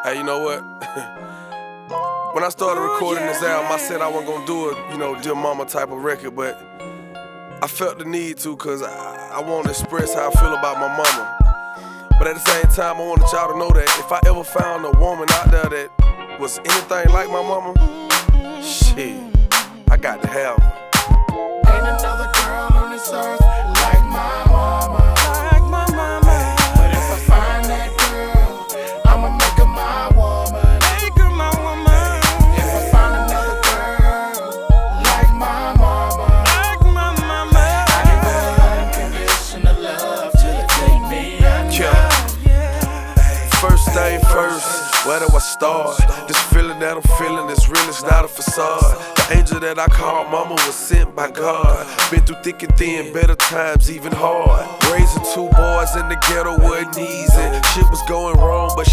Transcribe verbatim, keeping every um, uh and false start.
Hey, you know what? When I started recording this album, I said I wasn't gonna do it, you know, Dear Mama type of record, but I felt the need to, cause I, I want to express how I feel about my mama. But at the same time, I wanted y'all to know that if I ever found a woman out there that was anything like my mama, shit, I got to have her. Ain't another girl on this earth like my mama. Like my mama. But if I find that girl, I'ma make her my woman. Make her my woman. If I find another girl like my mama, Like my mama. I give her unconditional love till it take me under. Yeah. First thing first, where do I start? This feeling that I'm feeling is real, it's not a facade. The angel that I called mama was sent by God. Been through thick and thin, better times, even hard. Raising two boys in the ghetto wasn't easy. Shit was going wrong, but